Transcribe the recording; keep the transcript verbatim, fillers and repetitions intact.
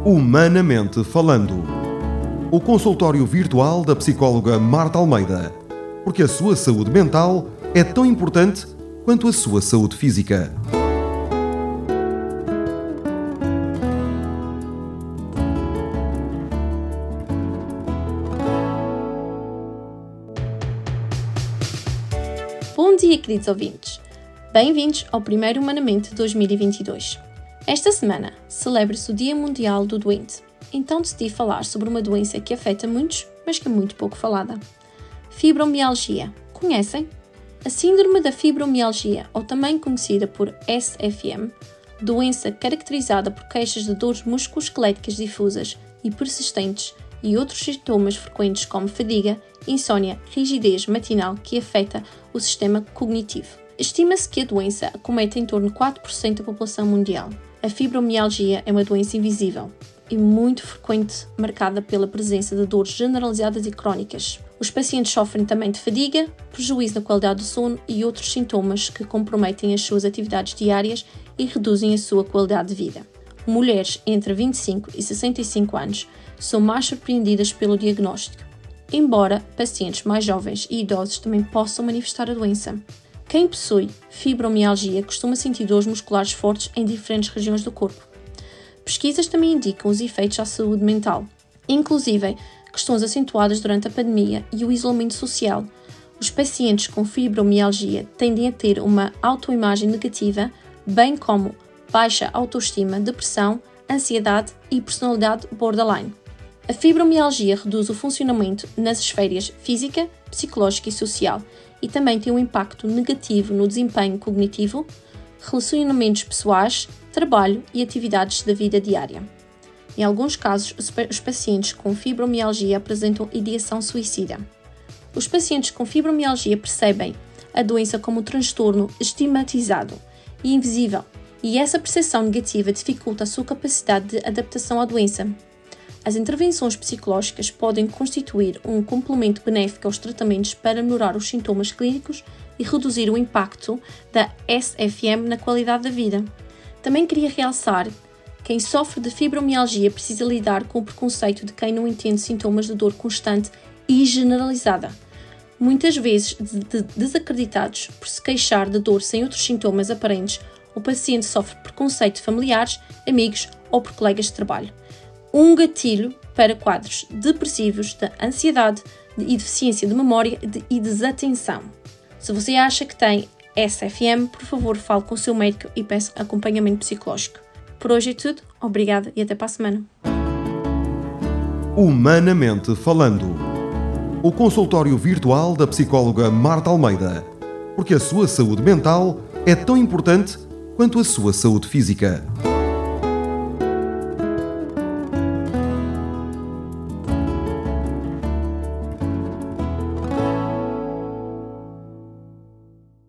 Humanamente Falando. O consultório virtual da psicóloga Marta Almeida. Porque a sua saúde mental é tão importante quanto a sua saúde física. Bom dia, queridos ouvintes. Bem-vindos ao primeiro Humanamente dois mil e vinte e dois. Esta semana celebra-se o Dia Mundial do Doente, então decidi falar sobre uma doença que afeta muitos, mas que é muito pouco falada. Fibromialgia. Conhecem? A síndrome da fibromialgia, ou também conhecida por S F M, doença caracterizada por queixas de dores musculoesqueléticas difusas e persistentes e outros sintomas frequentes como fadiga, insônia, rigidez matinal que afeta o sistema cognitivo. Estima-se que a doença acomete em torno de quatro por cento da população mundial. A fibromialgia é uma doença invisível e muito frequente, marcada pela presença de dores generalizadas e crónicas. Os pacientes sofrem também de fadiga, prejuízo na qualidade do sono e outros sintomas que comprometem as suas atividades diárias e reduzem a sua qualidade de vida. Mulheres entre vinte e cinco e sessenta e cinco anos são mais surpreendidas pelo diagnóstico, embora pacientes mais jovens e idosos também possam manifestar a doença. Quem possui fibromialgia costuma sentir dores musculares fortes em diferentes regiões do corpo. Pesquisas também indicam os efeitos à saúde mental, inclusive questões acentuadas durante a pandemia e o isolamento social. Os pacientes com fibromialgia tendem a ter uma autoimagem negativa, bem como baixa autoestima, depressão, ansiedade e personalidade borderline. A fibromialgia reduz o funcionamento nas esferas física, psicológica e social e também tem um impacto negativo no desempenho cognitivo, relacionamentos pessoais, trabalho e atividades da vida diária. Em alguns casos, os pacientes com fibromialgia apresentam ideação suicida. Os pacientes com fibromialgia percebem a doença como um transtorno estigmatizado e invisível, e essa percepção negativa dificulta a sua capacidade de adaptação à doença. As intervenções psicológicas podem constituir um complemento benéfico aos tratamentos para melhorar os sintomas clínicos e reduzir o impacto da S F M na qualidade da vida. Também queria realçar que quem sofre de fibromialgia precisa lidar com o preconceito de quem não entende sintomas de dor constante e generalizada. Muitas vezes de desacreditados por se queixar de dor sem outros sintomas aparentes, o paciente sofre preconceito de familiares, amigos ou por colegas de trabalho. Um gatilho para quadros depressivos, de ansiedade e deficiência de memória e desatenção. Se você acha que tem S F M, por favor, fale com o seu médico e peça acompanhamento psicológico. Por hoje é tudo. Obrigada e até para a semana. Humanamente Falando. O consultório virtual da psicóloga Marta Almeida. Porque a sua saúde mental é tão importante quanto a sua saúde física.